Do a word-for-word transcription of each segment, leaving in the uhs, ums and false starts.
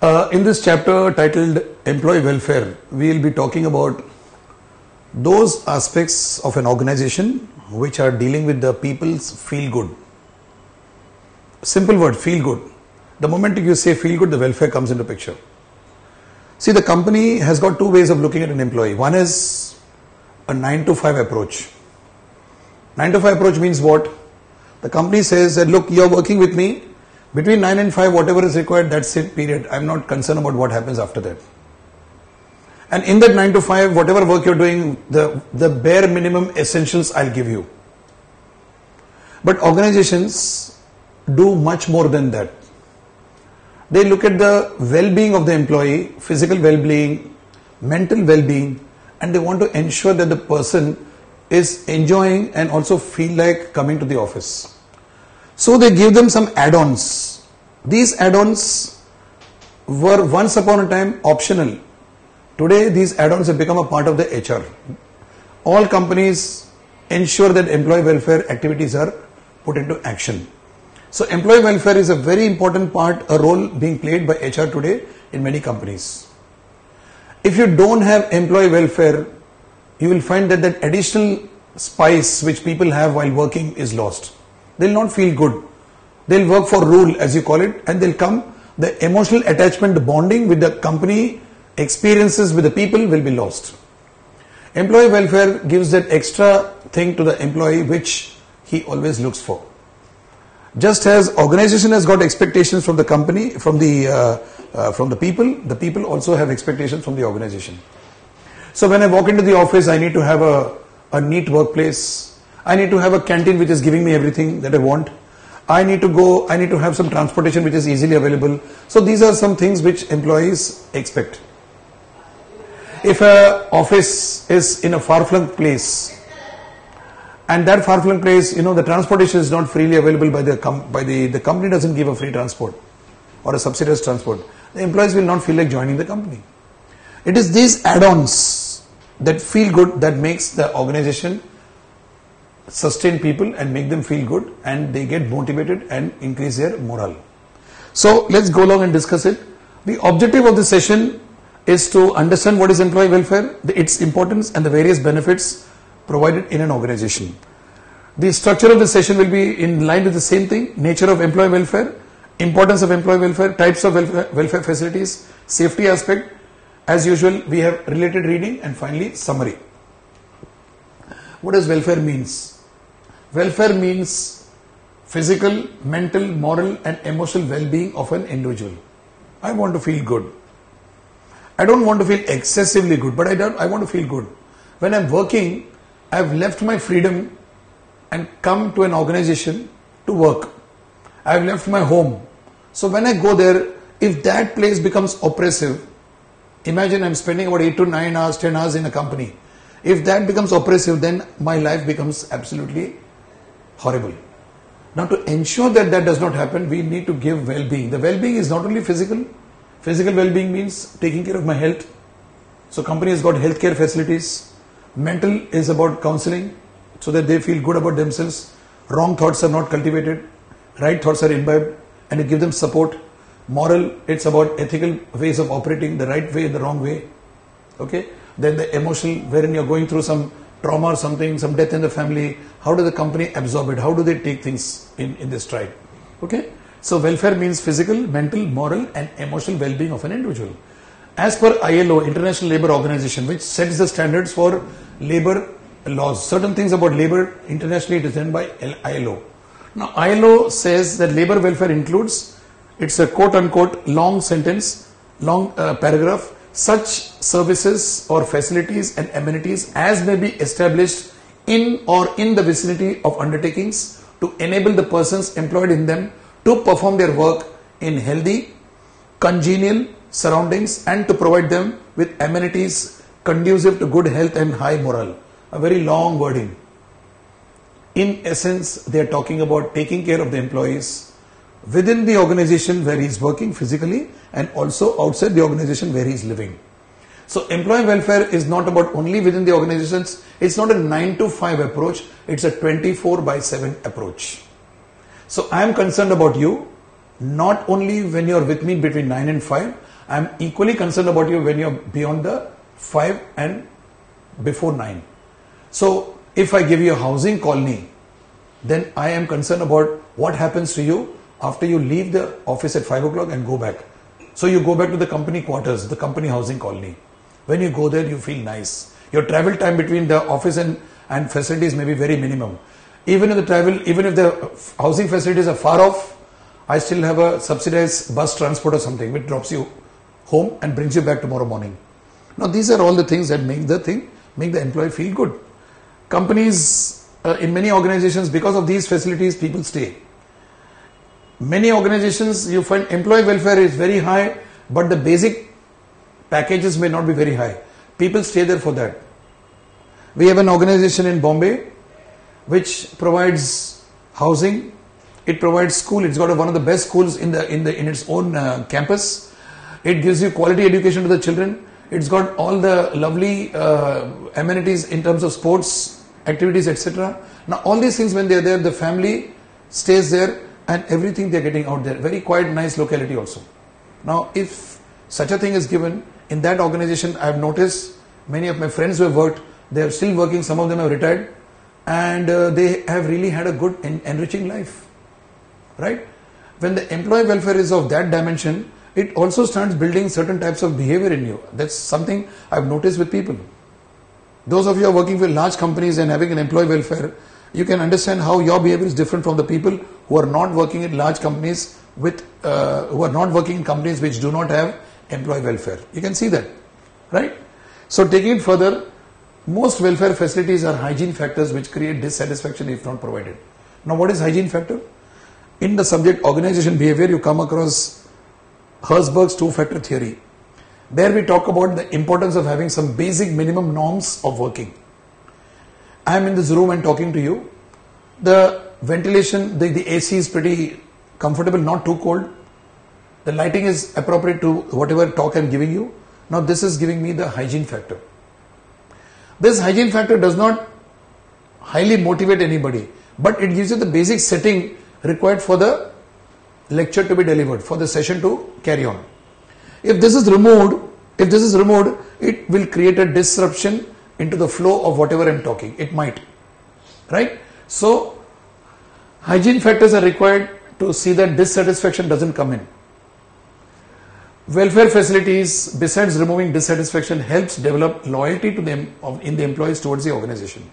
Uh, in this chapter titled Employee Welfare, we will be talking about those aspects of an organization which are dealing with the people's feel good. Simple word, feel good. The moment you say feel good, the welfare comes into picture. See, the company has got two ways of looking at an employee. One is a nine to five approach. nine to five approach means what? The company says that, look, you're working with me. Between nine and five, whatever is required, that's it, period. I'm not concerned about what happens after that. And in that nine to five, whatever work you're doing, the, the bare minimum essentials I'll give you. But organizations do much more than that. They look at the well-being of the employee, physical well-being, mental well-being, and they want to ensure that the person is enjoying and also feel like coming to the office. So they give them some add-ons. These add-ons were once upon a time optional. Today these add-ons have become a part of the H R. All companies ensure that employee welfare activities are put into action. So employee welfare is a very important part, a role being played by H R today in many companies. If you don't have employee welfare, you will find that that additional spice which people have while working is lost. They'll not feel good. They'll work for rule, as you call it, and they'll come. The emotional attachment, the bonding with the company, experiences with the people will be lost. Employee welfare gives that extra thing to the employee which he always looks for. Just as organization has got expectations from the company, from the uh, uh, from the people, the people also have expectations from the organization. So when I walk into the office, I need to have a, a neat workplace. I need to have a canteen which is giving me everything that I want. I need to go, I need to have some transportation which is easily available. So these are some things which employees expect. If an office is in a far-flung place, and that far-flung place, you know, the transportation is not freely available by the, com by the, the company doesn't give a free transport or a subsidized transport, the employees will not feel like joining the company. It is these add-ons that feel good that makes the organization sustain people and make them feel good, and they get motivated and increase their morale. So let's go along and discuss it. The objective of this session is to understand what is employee welfare, its importance and the various benefits provided in an organization. The structure of the session will be in line with the same thing: nature of employee welfare, importance of employee welfare, types of welfare, welfare facilities, safety aspect. As usual, we have related reading, and finally summary. What does welfare means? Welfare means physical, mental, moral and emotional well-being of an individual. I want to feel good. I don't want to feel excessively good, but I don't, I want to feel good. When I'm working, I've left my freedom and come to an organization to work. I've left my home. So when I go there, if that place becomes oppressive, imagine I'm spending about eight to nine hours, ten hours in a company. If that becomes oppressive, then my life becomes absolutely horrible. Now, to ensure that that does not happen, we need to give well-being. The well-being is not only physical. Physical well-being means taking care of my health. So company has got healthcare facilities. Mental is about counseling so that they feel good about themselves. Wrong thoughts are not cultivated. Right thoughts are imbibed, and you give them support. Moral, it's about ethical ways of operating, the right way and the wrong way. Okay. Then the emotional, wherein you're going through some trauma or something, some death in the family, how does the company absorb it? How do they take things in, in this stride? Okay. So welfare means physical, mental, moral and emotional well-being of an individual. As per I L O, International Labour Organization, which sets the standards for labor laws, certain things about labor internationally it is done by I L O. Now I L O says that labor welfare includes, it's a quote unquote long sentence, long uh, paragraph, such services or facilities and amenities as may be established in or in the vicinity of undertakings to enable the persons employed in them to perform their work in healthy, congenial surroundings and to provide them with amenities conducive to good health and high morale. A very long wording. In essence, they are talking about taking care of the employees within the organization where he is working physically and also outside the organization where he is living. So employee welfare is not about only within the organizations. It's not a nine to five approach. It's a twenty-four by seven approach. So I am concerned about you, not only when you are with me between nine and five. I am equally concerned about you when you're beyond the five and before nine. So if I give you a housing colony, then I am concerned about what happens to you after you leave the office at five o'clock and go back. So you go back to the company quarters, the company housing colony. When you go there, you feel nice. Your travel time between the office and, and facilities may be very minimum. Even if the travel, even if the housing facilities are far off, I still have a subsidized bus transport or something which drops you home and brings you back tomorrow morning. Now these are all the things that make the thing, make the employee feel good. Companies, uh, in many organizations, because of these facilities, people stay. Many organizations, you find employee welfare is very high, but the basic packages may not be very high. People stay there for that. We have an organization in Bombay which provides housing. It provides school. It's got one of the best schools in the in the in its own uh, campus. It gives you quality education to the children. It's got all the lovely uh, amenities in terms of sports activities, et cetera. Now all these things, when they're there, the family stays there and everything they're getting out there. Very quiet, nice locality also. Now if such a thing is given in that organization, I have noticed many of my friends who have worked, they are still working. Some of them have retired, and uh, they have really had a good en enriching life. Right? When the employee welfare is of that dimension, it also starts building certain types of behavior in you. That's something I've noticed with people. Those of you who are working for large companies and having an employee welfare, you can understand how your behavior is different from the people who are not working in large companies with, uh, who are not working in companies which do not have employee welfare. You can see that, right? So taking it further, most welfare facilities are hygiene factors which create dissatisfaction if not provided. Now what is hygiene factor? In the subject organization behavior, you come across Herzberg's two-factor theory. There we talk about the importance of having some basic minimum norms of working. I am in this room and talking to you. The ventilation, the, the A C is pretty comfortable, not too cold. The lighting is appropriate to whatever talk I am giving you. Now this is giving me the hygiene factor. This hygiene factor does not highly motivate anybody, but it gives you the basic setting required for the lecture to be delivered, for the session to carry on. If this is removed, if this is removed, it will create a disruption into the flow of whatever I am talking. It might, right? So hygiene factors are required to see that dissatisfaction doesn't come in. Welfare facilities, besides removing dissatisfaction, helps develop loyalty to them in the employees towards the organization.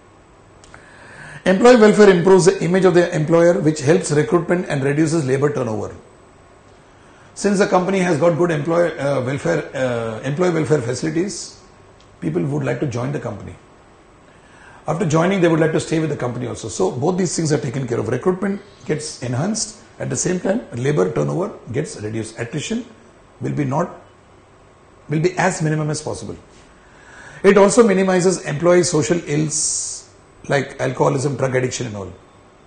Employee welfare improves the image of the employer, which helps recruitment and reduces labor turnover. Since the company has got good employee uh, welfare, uh, employee welfare facilities, people would like to join the company. After joining, they would like to stay with the company also. So both these things are taken care of. Recruitment gets enhanced. At the same time, labor turnover gets reduced. Attrition will be not will be as minimum as possible. It also minimizes employee social ills like alcoholism, drug addiction and all.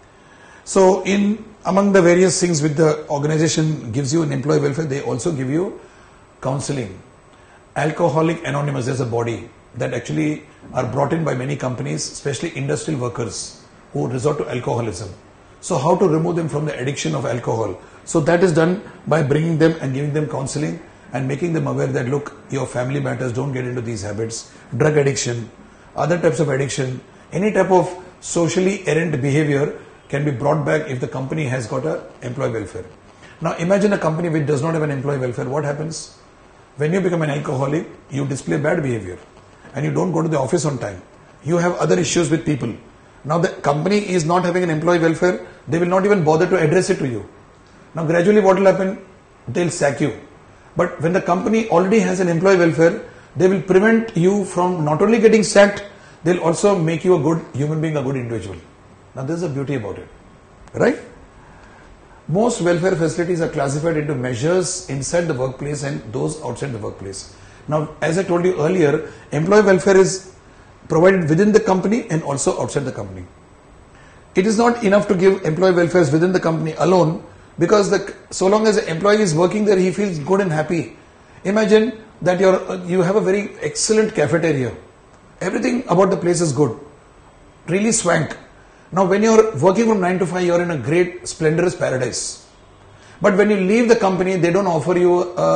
So in among the various things which the organization gives you in employee welfare, they also give you counseling. Alcoholic Anonymous is a body that actually are brought in by many companies, especially industrial workers who resort to alcoholism. So how to remove them from the addiction of alcohol? So that is done by bringing them and giving them counseling and making them aware that look, your family matters, don't get into these habits. Drug addiction, other types of addiction, any type of socially errant behavior can be brought back if the company has got a employee welfare. Now imagine a company which does not have an employee welfare. What happens? When you become an alcoholic, you display bad behavior and you don't go to the office on time. You have other issues with people. Now the company is not having an employee welfare. They will not even bother to address it to you. Now gradually what will happen? They'll sack you. But when the company already has an employee welfare, they will prevent you from not only getting sacked, they'll also make you a good human being, a good individual. Now this is the beauty about it, right? Most welfare facilities are classified into measures inside the workplace and those outside the workplace. Now, as I told you earlier, employee welfare is provided within the company and also outside the company. It is not enough to give employee welfare within the company alone, because the, so long as the employee is working there, he feels good and happy. Imagine that you're, you have a very excellent cafeteria. Everything about the place is good, really swank. Now when you're working from nine to five, you're in a great splendorous paradise. But when you leave the company, they don't offer you a,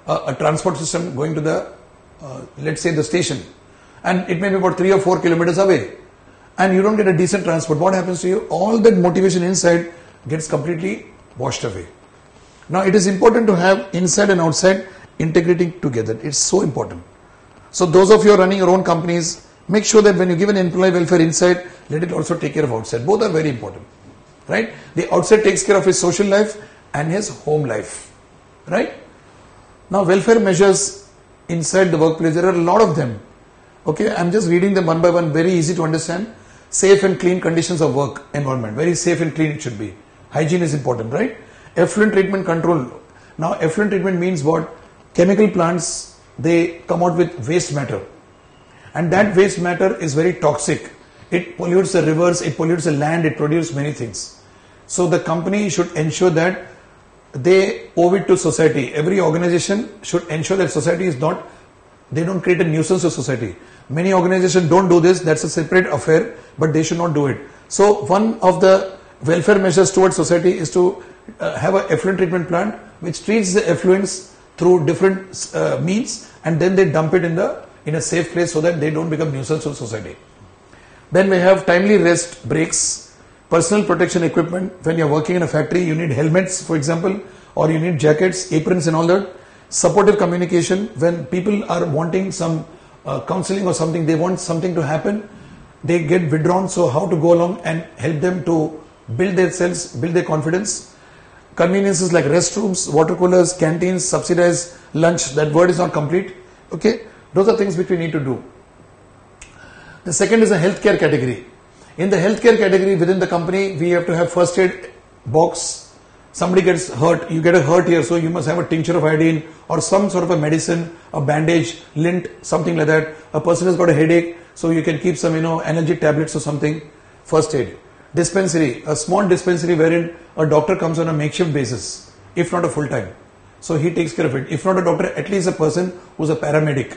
a, a transport system going to the, uh, let's say the station, and it may be about three or four kilometers away, and you don't get a decent transport, what happens to you? All that motivation inside gets completely washed away. Now it is important to have inside and outside integrating together. It's so important. So those of you who are running your own companies, make sure that when you give an employee welfare inside, let it also take care of outside. Both are very important, right? The outside takes care of his social life and his home life, right? Now welfare measures inside the workplace, there are a lot of them. Okay, I'm just reading them one by one, very easy to understand. Safe and clean conditions of work environment, very safe and clean it should be. Hygiene is important, right? Effluent treatment control. Now effluent treatment means what? Chemical plants, they come out with waste matter, and that waste matter is very toxic. It pollutes the rivers, it pollutes the land, it produces many things. So the company should ensure that they owe it to society. Every organization should ensure that society is not, they don't create a nuisance to society. Many organizations don't do this, that's a separate affair, but they should not do it. So one of the welfare measures towards society is to uh, have a effluent treatment plant which treats the effluents through different uh, means, and then they dump it in the in a safe place so that they don't become nuisance to society. Then we have timely rest breaks, personal protection equipment. When you're working in a factory, you need helmets, for example, or you need jackets, aprons and all that. Supportive communication. When people are wanting some uh, counseling or something, they want something to happen, they get withdrawn. So how to go along and help them to build themselves, build their confidence. Conveniences like restrooms, water coolers, canteens, subsidized lunch. That word is not complete. Okay, those are things which we need to do. The second is a healthcare category. In the healthcare category within the company, we have to have first aid box. Somebody gets hurt, you get a hurt here, so you must have a tincture of iodine or some sort of a medicine, a bandage, lint, something like that. A person has got a headache, so you can keep some, you know, analgesic tablets or something. First aid. Dispensary, a small dispensary wherein a doctor comes on a makeshift basis, if not a full time. So he takes care of it. If not a doctor, at least a person who's a paramedic.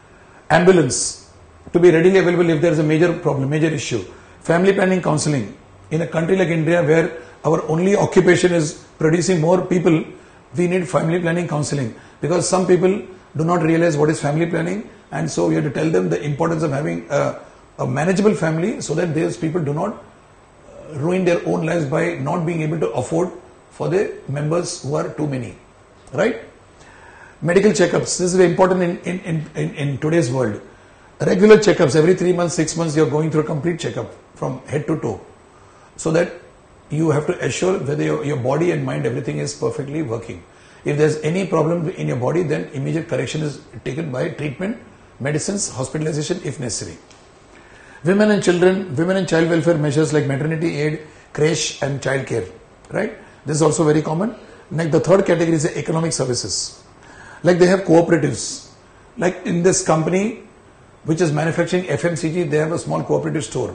Ambulance, to be readily available if there is a major problem, major issue. Family planning counseling. In a country like India where our only occupation is producing more people, we need family planning counseling, because some people do not realize what is family planning, and so we have to tell them the importance of having a, a manageable family so that those people do not ruin their own lives by not being able to afford for the members who are too many, right? Medical checkups. This is very important in, in, in, in, in today's world. Regular checkups, every three months, six months, you are going through a complete checkup from head to toe, so that you have to assure whether your, your body and mind, everything is perfectly working. If there's any problem in your body, then immediate correction is taken by treatment, medicines, hospitalization if necessary. Women and children, women and child welfare measures like maternity aid, creche and child care, right? This is also very common. Like the third category is the economic services. Like they have cooperatives. Like in this company, which is manufacturing F M C G, they have a small cooperative store.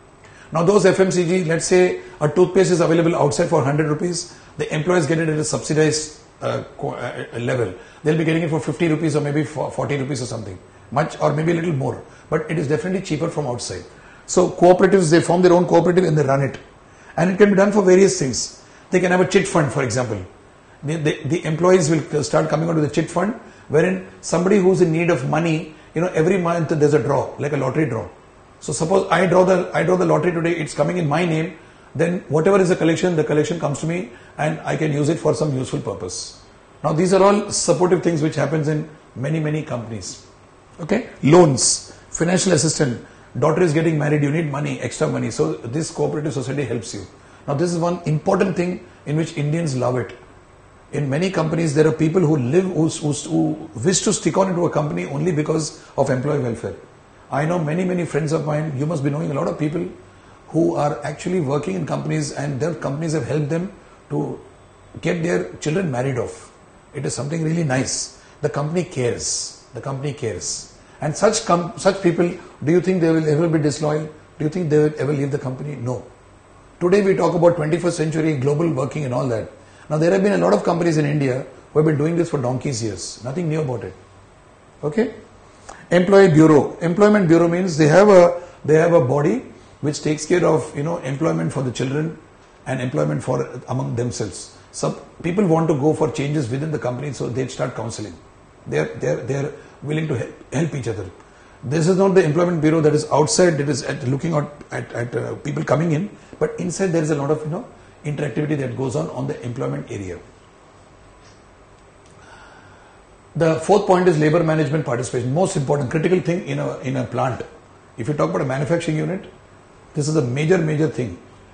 Now those F M C G, let's say a toothpaste is available outside for one hundred rupees, the employees get it at a subsidized uh, uh, level. They'll be getting it for fifty rupees or maybe for forty rupees or something. Much or maybe a little more, but it is definitely cheaper from outside. So cooperatives, they form their own cooperative and they run it, and it can be done for various things. They can have a chit fund, for example. The, the, the employees will start coming out with a chit fund, wherein somebody who's in need of money, you know, every month there's a draw, like a lottery draw. So suppose I draw the I draw the lottery today, it's coming in my name, then whatever is the collection, the collection comes to me and I can use it for some useful purpose. Now these are all supportive things which happens in many, many companies. Okay, loans, financial assistance, daughter is getting married, you need money, extra money. So this cooperative society helps you. Now this is one important thing in which Indians love it. In many companies, there are people who live, who, who, who wish to stick on into a company only because of employee welfare. I know many, many friends of mine, you must be knowing a lot of people who are actually working in companies, and their companies have helped them to get their children married off. It is something really nice. The company cares. The company cares. And such com such people, do you think they will ever be disloyal? Do you think they will ever leave the company? No. Today we talk about twenty-first century global working and all that. Now there have been a lot of companies in India who have been doing this for donkey's years. Nothing new about it. Okay? Employee Bureau. Employment Bureau means they have a they have a body which takes care of, you know, employment for the children and employment for among themselves. Some people want to go for changes within the company, so they start counseling. They are, they are, they are willing to help, help each other. This is not the employment bureau that is outside, that is at looking out at, at uh, people coming in, but inside there is a lot of, you know, interactivity that goes on on the employment area. The fourth point is labor management participation. Most important, critical thing in a, in a plant. If you talk about a manufacturing unit, this is a major, major thing.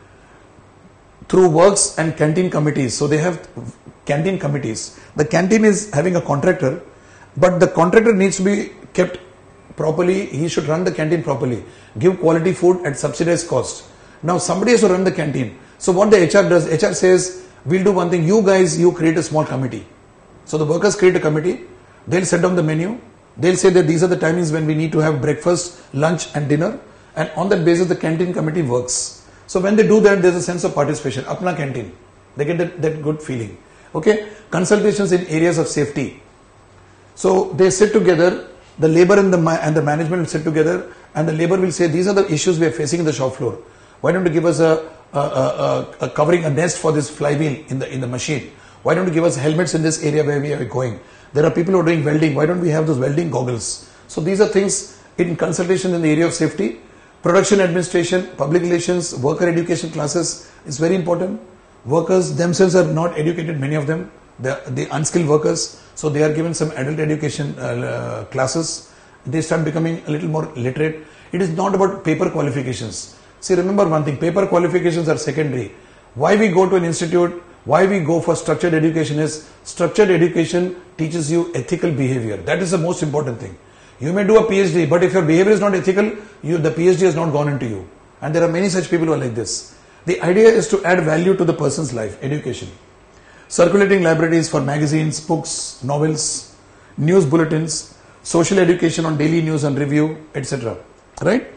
Through works and canteen committees, so they have canteen committees. The canteen is having a contractor, but the contractor needs to be kept properly. He should run the canteen properly, give quality food at subsidized cost. Now somebody has to run the canteen. So what the H R does, H R says, we'll do one thing, you guys, you create a small committee. So the workers create a committee, they'll set down the menu, they'll say that these are the timings when we need to have breakfast, lunch and dinner, and on that basis the canteen committee works. So when they do that, there's a sense of participation, apna canteen, they get that, that good feeling. Okay, consultations in areas of safety. So they sit together, the labor and the, and the management will sit together, and the labor will say, these are the issues we are facing in the shop floor. Why don't you give us a, a, a, a covering, a nest for this flywheel in the, in the machine? Why don't you give us helmets in this area where we are going? There are people who are doing welding. Why don't we have those welding goggles? So these are things in consultation in the area of safety. Production administration, public relations, worker education classes is very important. Workers themselves are not educated, many of them. They are the unskilled workers. So they are given some adult education uh, classes. They start becoming a little more literate. It is not about paper qualifications. See, remember one thing, paper qualifications are secondary. Why we go to an institute, why we go for structured education is, structured education teaches you ethical behavior. That is the most important thing. You may do a PhD, but if your behavior is not ethical, you, the PhD has not gone into you. And there are many such people who are like this. The idea is to add value to the person's life, education. Circulating libraries for magazines, books, novels, news bulletins, social education on daily news and review, et cetera. Right?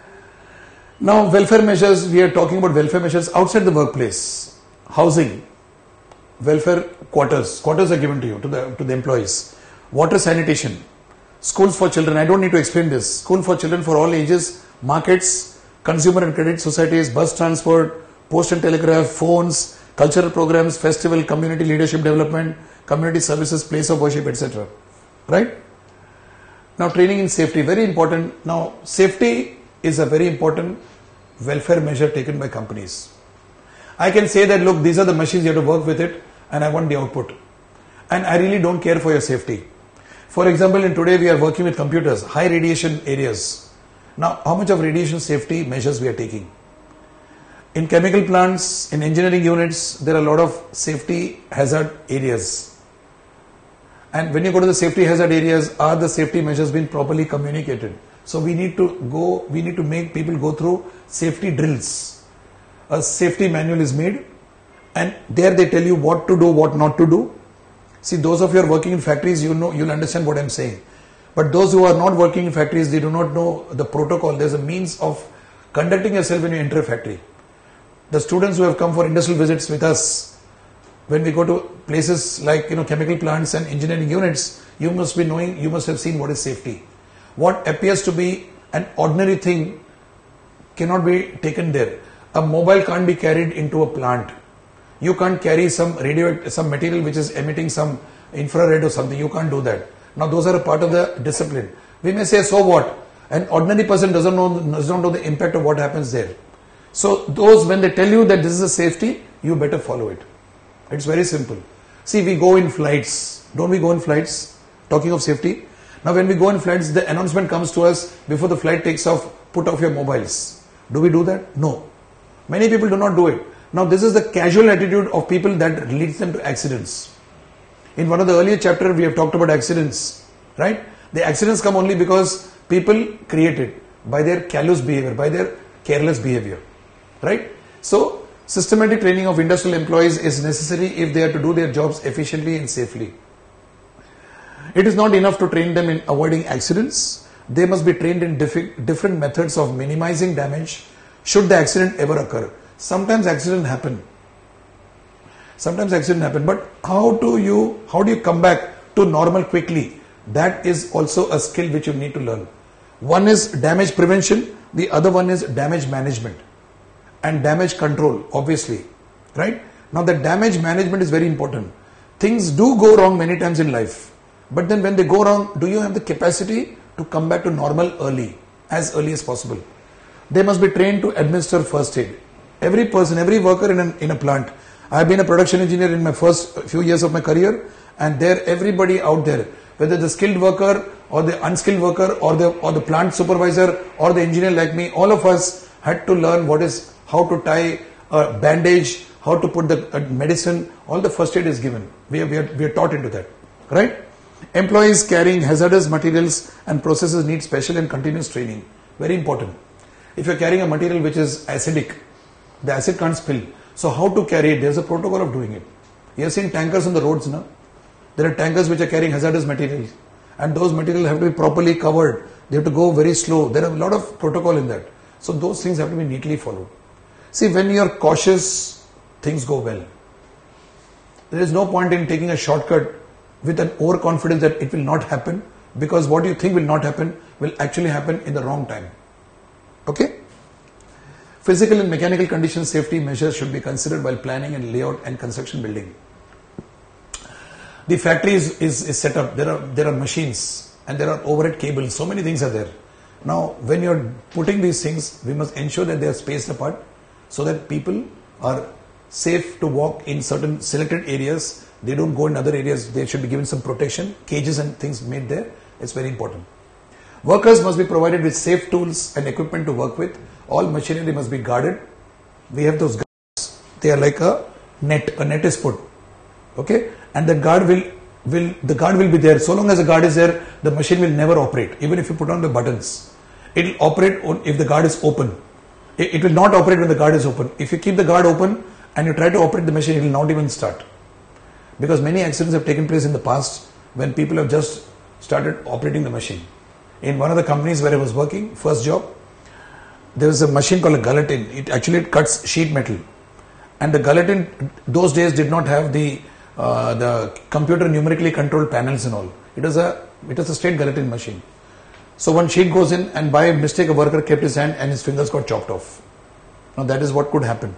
Now, welfare measures, we are talking about welfare measures outside the workplace. Housing, welfare quarters, quarters are given to you, to the, to the employees. Water sanitation, schools for children, I don't need to explain this. School for children for all ages, markets, consumer and credit societies, bus transport, post and telegraph, phones, cultural programs, festival, community leadership development, community services, place of worship, et cetera. Right? Now, training in safety, very important. Now, safety is a very important welfare measure taken by companies. I can say that, look, these are the machines, you have to work with it, and I want the output. And I really don't care for your safety. For example, in today we are working with computers, high radiation areas. Now, how much of radiation safety measures we are taking? In chemical plants, in engineering units, there are a lot of safety hazard areas. And when you go to the safety hazard areas, are the safety measures being properly communicated? So we need to go, we need to make people go through safety drills. A safety manual is made, and there they tell you what to do, what not to do. See, those of you who are working in factories, you know, you'll understand what I'm saying. But those who are not working in factories, they do not know the protocol. There's a means of conducting yourself when you enter a factory. The students who have come for industrial visits with us, when we go to places like, you know, chemical plants and engineering units, you must be knowing, you must have seen what is safety. What appears to be an ordinary thing cannot be taken there. A mobile can't be carried into a plant. You can't carry some radio, some material which is emitting some infrared or something. You can't do that. Now those are a part of the discipline. We may say, so what? An ordinary person doesn't know, does not know the impact of what happens there. So those, when they tell you that this is a safety, you better follow it. It's very simple. See, we go in flights. Don't we go in flights? Talking of safety. Now when we go in flights, the announcement comes to us before the flight takes off, put off your mobiles. Do we do that? No. Many people do not do it. Now this is the casual attitude of people that leads them to accidents. In one of the earlier chapters, we have talked about accidents, right? The accidents come only because people create it by their callous behavior, by their careless behavior, right? So systematic training of industrial employees is necessary if they are to do their jobs efficiently and safely. It is not enough to train them in avoiding accidents. They must be trained in diff- different methods of minimizing damage should the accident ever occur. Sometimes accidents happen. Sometimes accidents happen. But how do you, how do you come back to normal quickly? That is also a skill which you need to learn. One is damage prevention. The other one is damage management and damage control, obviously, right? Now the damage management is very important. Things do go wrong many times in life. But then when they go wrong, do you have the capacity to come back to normal early, as early as possible? They must be trained to administer first aid. Every person, every worker in, an, in a plant. I have been a production engineer in my first few years of my career, and there everybody out there, whether the skilled worker or the unskilled worker or the or the plant supervisor or the engineer like me, all of us had to learn what is how to tie a bandage, how to put the uh, medicine. All the first aid is given. We are, we are we are taught into that, right? Employees carrying hazardous materials and processes need special and continuous training. Very important. If you are carrying a material which is acidic, the acid can't spill. So how to carry it? There's a protocol of doing it. You have seen tankers on the roads now. There are tankers which are carrying hazardous materials, and those materials have to be properly covered. They have to go very slow. There are a lot of protocol in that. So those things have to be neatly followed. See, when you are cautious, things go well. There is no point in taking a shortcut with an overconfidence that it will not happen, because what you think will not happen will actually happen in the wrong time. Okay? Physical and mechanical condition safety measures should be considered while planning and layout and construction building. The factory is, is, is set up. There are there are machines and there are overhead cables. So many things are there. Now, when you are putting these things, we must ensure that they are spaced apart so that people are safe to walk in certain selected areas. They don't go in other areas. They should be given some protection, cages and things made there. It's very important. Workers must be provided with safe tools and equipment to work with. All machinery must be guarded. We have those guards. They are like a net. A net is put. Okay, and the guard will will the guard will be there. So long as the guard is there, the machine will never operate. Even if you put on the buttons, it will operate on if the guard is open. It, it will not operate when the guard is open. If you keep the guard open and you try to operate the machine, it will not even start. Because many accidents have taken place in the past when people have just started operating the machine. In one of the companies where I was working, first job, there was a machine called a guillotine. It actually it cuts sheet metal, and the guillotine those days did not have the uh, the computer numerically controlled panels and all. It was a it was a straight guillotine machine. So one sheet goes in, and by mistake a worker kept his hand and his fingers got chopped off. Now that is what could happen.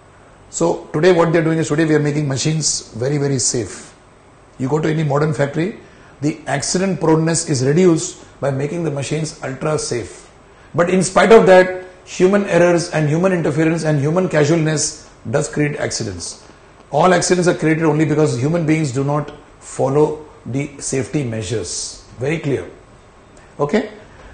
So today what they are doing is today we are making machines very very safe. You go to any modern factory, the accident proneness is reduced by making the machines ultra safe. But in spite of that, human errors and human interference and human casualness does create accidents. All accidents are created only because human beings do not follow the safety measures. Very clear. Okay?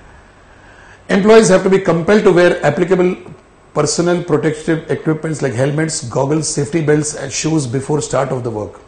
Employees have to be compelled to wear applicable personal protective equipments like helmets, goggles, safety belts and shoes before start of the work.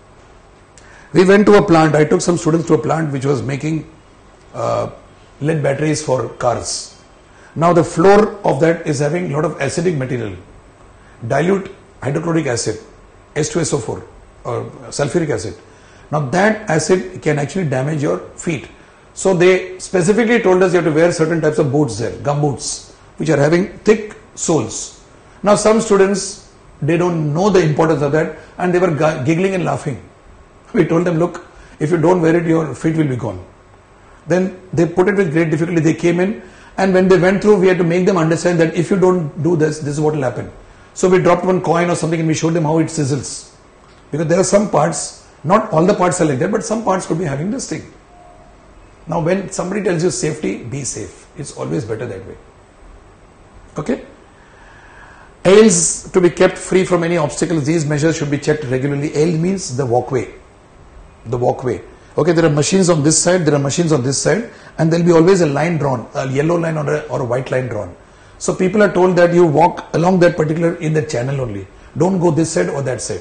We went to a plant. I took some students to a plant which was making uh, lead batteries for cars. Now the floor of that is having a lot of acidic material, dilute hydrochloric acid, H two S O four or sulfuric acid. Now that acid can actually damage your feet. So they specifically told us you have to wear certain types of boots there, gum boots, which are having thick soles. Now some students, they don't know the importance of that and they were giggling and laughing. We told them, look, if you don't wear it, your feet will be gone. Then they put it with great difficulty. They came in, and when they went through, we had to make them understand that if you don't do this, this is what will happen. So we dropped one coin or something and we showed them how it sizzles. Because there are some parts, not all the parts are like that, but some parts could be having this thing. Now when somebody tells you safety, be safe. It's always better that way. Okay? Aisles to be kept free from any obstacles. These measures should be checked regularly. Aisle means the walkway. The walkway. Okay, there are machines on this side, there are machines on this side, and there will be always a line drawn, a yellow line or a, or a white line drawn. So people are told that you walk along that particular, in that channel only. Don't go this side or that side.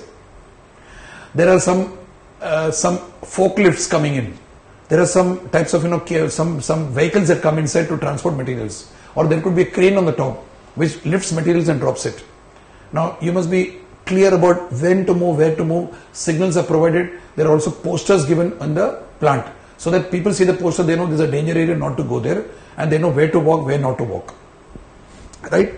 There are some uh, some forklifts coming in. There are some types of, you know, some, some vehicles that come inside to transport materials. Or there could be a crane on the top which lifts materials and drops it. Now you must be clear about when to move, where to move. Signals are provided. There are also posters given on the plant so that people see the poster, they know there's a danger area not to go there, and they know where to walk, where not to walk. Right?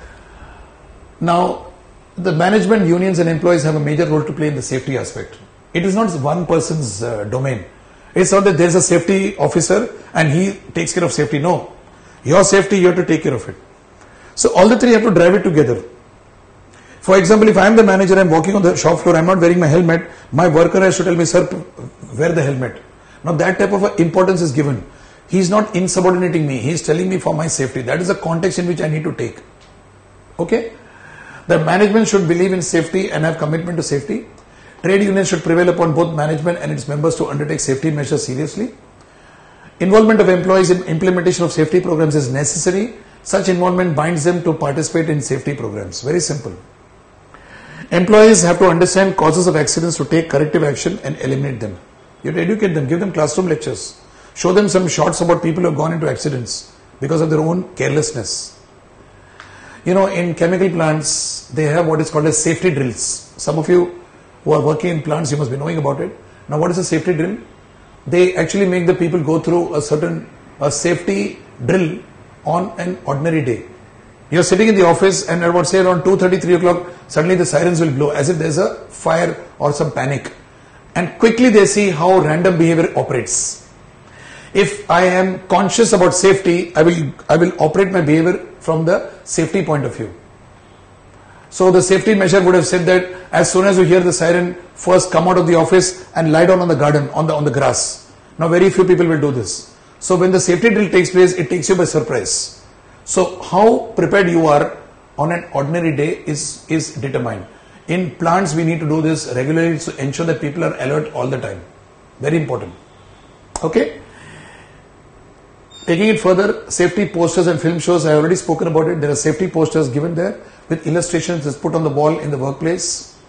Now, the management, unions and employees have a major role to play in the safety aspect. It is not one person's uh, domain. It's not that there's a safety officer and he takes care of safety. No. Your safety, you have to take care of it. So all the three have to drive it together. For example, if I am the manager, I am walking on the shop floor, I am not wearing my helmet, my worker has to tell me, sir, wear the helmet. Now that type of importance is given. He is not insubordinating me. He is telling me for my safety. That is the context in which I need to take. Okay. The management should believe in safety and have commitment to safety. Trade unions should prevail upon both management and its members to undertake safety measures seriously. Involvement of employees in implementation of safety programs is necessary. Such involvement binds them to participate in safety programs. Very simple. Employees have to understand causes of accidents to take corrective action and eliminate them. You have to educate them, give them classroom lectures, show them some shots about people who have gone into accidents because of their own carelessness. You know, in chemical plants, they have what is called as safety drills. Some of you who are working in plants, you must be knowing about it. Now, what is a safety drill? They actually make the people go through a certain a safety drill on an ordinary day. You are sitting in the office and I would say around two thirty, three o'clock, suddenly the sirens will blow as if there is a fire or some panic. And quickly they see how random behavior operates. If I am conscious about safety, I will, I will operate my behavior from the safety point of view. So the safety measure would have said that as soon as you hear the siren, first come out of the office and lie down on the garden, on the, on the grass. Now very few people will do this. So when the safety drill takes place, it takes you by surprise. So how prepared you are on an ordinary day is, is determined. In plants, we need to do this regularly to ensure that people are alert all the time. Very important. Okay. Taking it further, safety posters and film shows, I have already spoken about it. There are safety posters given there with illustrations is put on the wall in the workplace.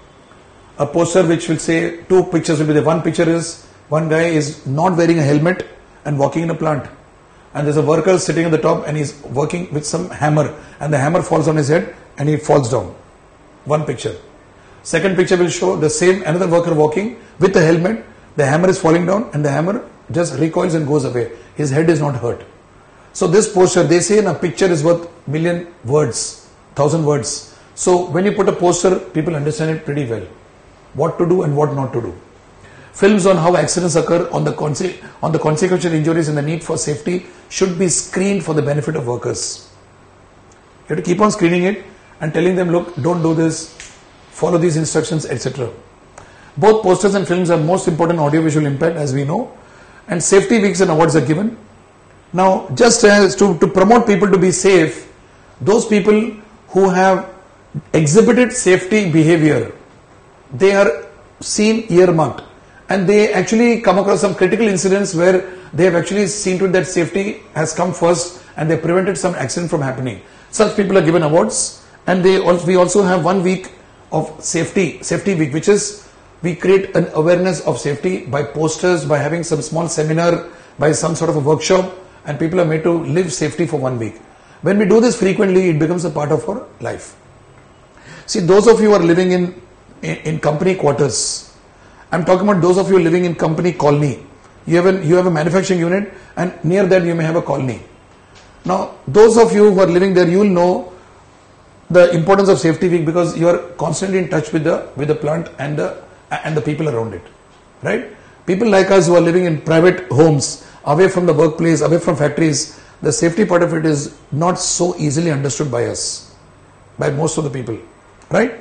A poster which will say two pictures will be there. One picture is one guy is not wearing a helmet and walking in a plant. And there's a worker sitting on the top and he's working with some hammer and the hammer falls on his head and he falls down. One picture. Second picture will show the same another worker walking with the helmet. The hammer is falling down and the hammer just recoils and goes away. His head is not hurt. So this poster, they say in a picture is worth million words, thousand words. So when you put a poster, people understand it pretty well. What to do and what not to do. Films on how accidents occur, on the, conse on the consequential injuries and the need for safety should be screened for the benefit of workers. You have to keep on screening it and telling them, look, don't do this, follow these instructions, et cetera. Both posters and films have most important audiovisual impact, as we know, and safety weeks and awards are given. Now, just as to, to promote people to be safe, those people who have exhibited safety behavior, they are seen earmarked. And they actually come across some critical incidents where they have actually seen to it that safety has come first and they prevented some accident from happening. Such people are given awards, and they also, we also have one week of safety, safety week, which is we create an awareness of safety by posters, by having some small seminar, by some sort of a workshop, and people are made to live safety for one week. When we do this frequently, it becomes a part of our life. See, those of you who are living in, in, in company quarters, I'm talking about those of you living in company colony. You have, a, you have a manufacturing unit and near that you may have a colony. Now, those of you who are living there, you will know the importance of safety week because you are constantly in touch with the, with the plant and the, and the people around it. Right? People like us who are living in private homes, away from the workplace, away from factories, the safety part of it is not so easily understood by us, by most of the people. Right?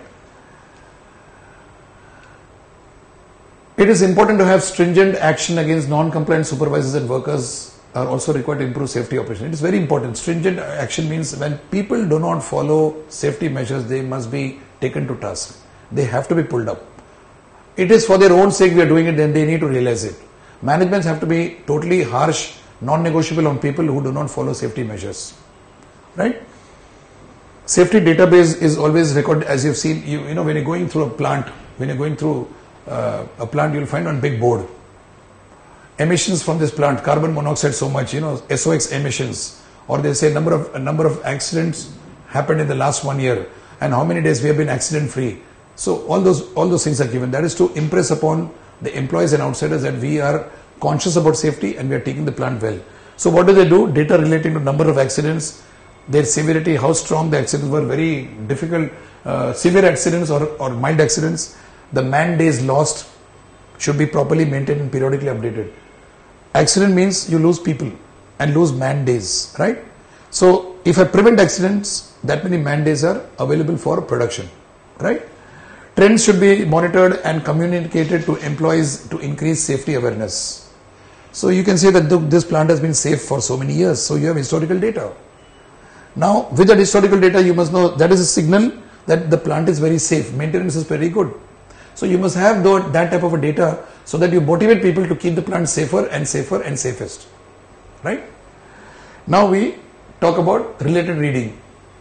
It is important to have stringent action against non-compliant supervisors and workers are also required to improve safety operation. It is very important. Stringent action means when people do not follow safety measures, they must be taken to task. They have to be pulled up. It is for their own sake we are doing it, then they need to realize it. Managements have to be totally harsh, non-negotiable on people who do not follow safety measures. Right? Safety database is always recorded, as you've seen, you, you know, when you're going through a plant, when you're going through Uh, a plant, you will find on big board emissions from this plant, carbon monoxide so much, you know, S O X emissions, or they say number of a number of accidents happened in the last one year and how many days we have been accident free. So all those all those things are given. That is to impress upon the employees and outsiders that we are conscious about safety and we are taking the plant well. So what do they do? Data relating to number of accidents, their severity, how strong the accidents were, very difficult, uh, severe accidents or, or mild accidents. The man days lost should be properly maintained and periodically updated. Accident means you lose people and lose man days, right? So if I prevent accidents, that many man days are available for production, right? Trends should be monitored and communicated to employees to increase safety awareness. So you can say that the, this plant has been safe for so many years. So you have historical data. Now with that historical data, you must know that is a signal that the plant is very safe. Maintenance is very good. So you must have the, that type of a data so that you motivate people to keep the plant safer and safer and safest. Right? Now we talk about related reading.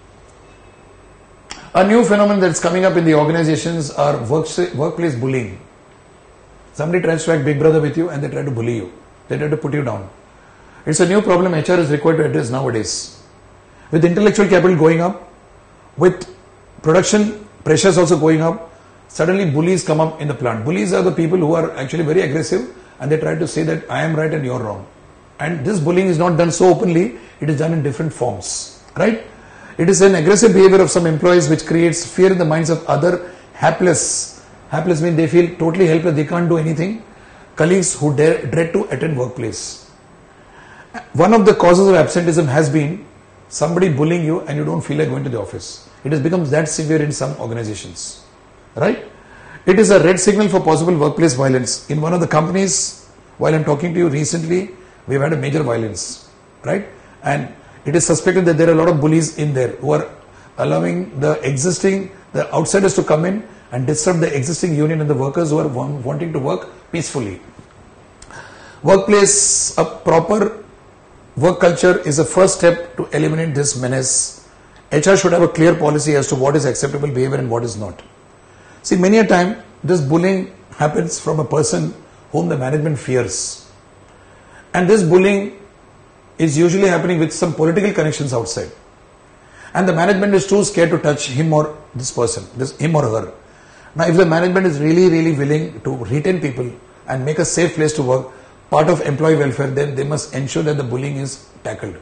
A new phenomenon that's coming up in the organizations are work, workplace bullying. Somebody tries to act big brother with you and they try to bully you. They try to put you down. It's a new problem H R is required to address nowadays. With intellectual capital going up, with production pressures also going up, suddenly bullies come up in the plant. Bullies are the people who are actually very aggressive and they try to say that I am right and you are wrong. And this bullying is not done so openly, it is done in different forms. Right? It is an aggressive behavior of some employees which creates fear in the minds of other hapless. Hapless means they feel totally helpless, they can't do anything. Colleagues who dare, dread to attend workplace. One of the causes of absenteeism has been somebody bullying you and you don't feel like going to the office. It has become that severe in some organizations. Right? It is a red signal for possible workplace violence. In one of the companies, while I'm talking to you recently, we've had a major violence. Right? And it is suspected that there are a lot of bullies in there who are allowing the existing, the outsiders to come in and disrupt the existing union and the workers who are wanting to work peacefully. Workplace, a proper work culture is a first step to eliminate this menace. H R should have a clear policy as to what is acceptable behavior and what is not. See, many a time this bullying happens from a person whom the management fears. And this bullying is usually happening with some political connections outside. And the management is too scared to touch him or this person, this him or her. Now, if the management is really, really willing to retain people and make a safe place to work, part of employee welfare, then they must ensure that the bullying is tackled.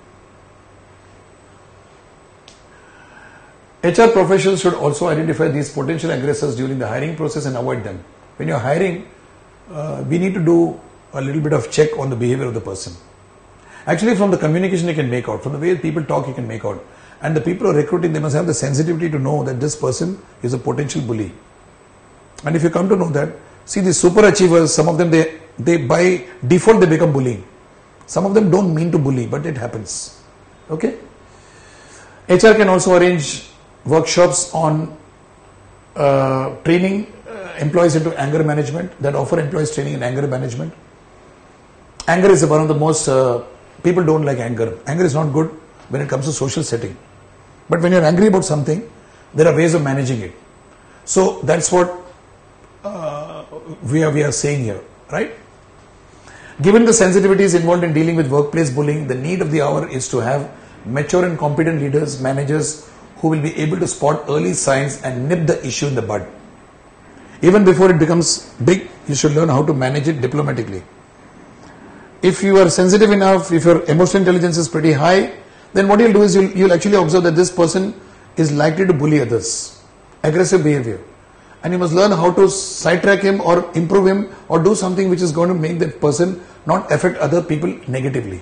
H R professionals should also identify these potential aggressors during the hiring process and avoid them. When you're hiring, uh, we need to do a little bit of check on the behavior of the person. Actually, from the communication you can make out, from the way people talk you can make out. And the people who are recruiting, they must have the sensitivity to know that this person is a potential bully. And if you come to know that, see these super achievers, some of them, they, they by default they become bullying. Some of them don't mean to bully, but it happens. Okay? H R can also arrange workshops on uh, training uh, employees into anger management, that offer employees training in anger management. Anger is one of the most, uh, people don't like anger. Anger is not good when it comes to social setting. But when you're angry about something, there are ways of managing it. So that's what uh, we, are, we are saying here, right? Given the sensitivities involved in dealing with workplace bullying, the need of the hour is to have mature and competent leaders, managers who will be able to spot early signs and nip the issue in the bud. Even before it becomes big, you should learn how to manage it diplomatically. If you are sensitive enough, if your emotional intelligence is pretty high, then what you'll do is you'll, you'll actually observe that this person is likely to bully others. Aggressive behavior. And you must learn how to sidetrack him or improve him or do something which is going to make that person not affect other people negatively.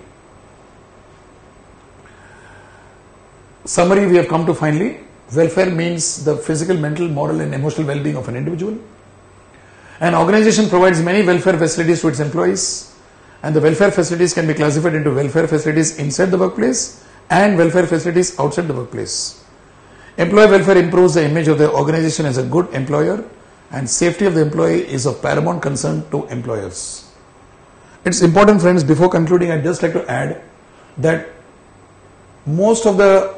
Summary we have come to finally. Welfare means the physical, mental, moral and emotional well-being of an individual. An organization provides many welfare facilities to its employees, and the welfare facilities can be classified into welfare facilities inside the workplace and welfare facilities outside the workplace. Employee welfare improves the image of the organization as a good employer, and safety of the employee is of paramount concern to employers. It's important, friends, before concluding, I'd just like to add that most of the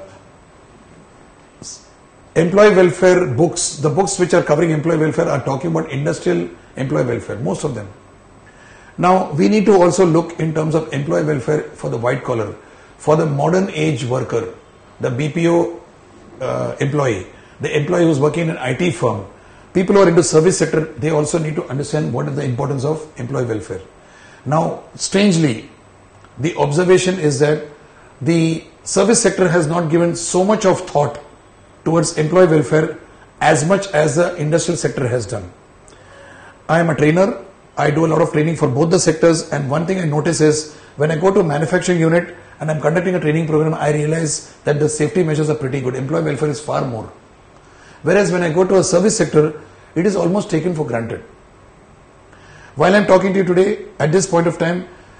employee welfare books, the books which are covering employee welfare are talking about industrial employee welfare, most of them. Now, we need to also look in terms of employee welfare for the white collar, for the modern age worker, the B P O uh, employee, the employee who is working in an I T firm. People who are into service sector, they also need to understand what is the importance of employee welfare. Now, strangely, the observation is that the service sector has not given so much of thought towards employee welfare as much as the industrial sector has done. I am a trainer. I do a lot of training for both the sectors, and one thing I notice is when I go to a manufacturing unit and I'm conducting a training program, I realize that the safety measures are pretty good. Employee welfare is far more. Whereas when I go to a service sector, it is almost taken for granted. While I'm talking to you today, at this point of time,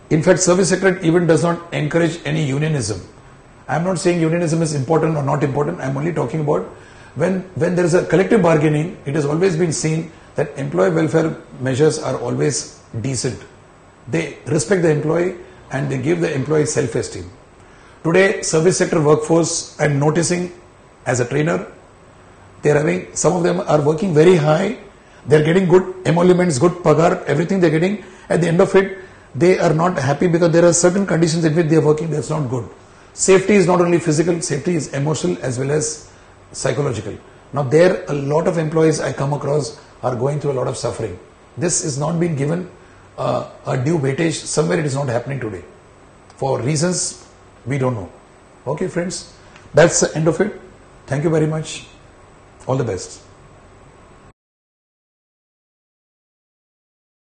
In fact, service sector even does not encourage any unionism. I am not saying unionism is important or not important. I am only talking about when, when there is a collective bargaining, it has always been seen that employee welfare measures are always decent. They respect the employee and they give the employee self-esteem. Today, service sector workforce, I am noticing as a trainer, they are having, some of them are working very high, they are getting good emoluments, good pagar, everything they are getting. At the end of it, they are not happy because there are certain conditions in which they are working that's not good. Safety is not only physical, safety is emotional as well as psychological. Now there a lot of employees I come across are going through a lot of suffering. This is not being given uh, a due weightage. Somewhere it is not happening today. For reasons we don't know. Okay friends, that's the end of it. Thank you very much. All the best.